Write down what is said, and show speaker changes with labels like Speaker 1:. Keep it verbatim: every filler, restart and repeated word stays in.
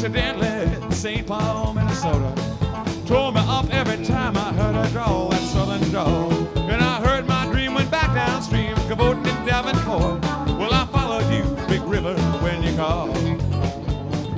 Speaker 1: Incidentally, Saint Paul, Minnesota, tore me up every time I heard her draw.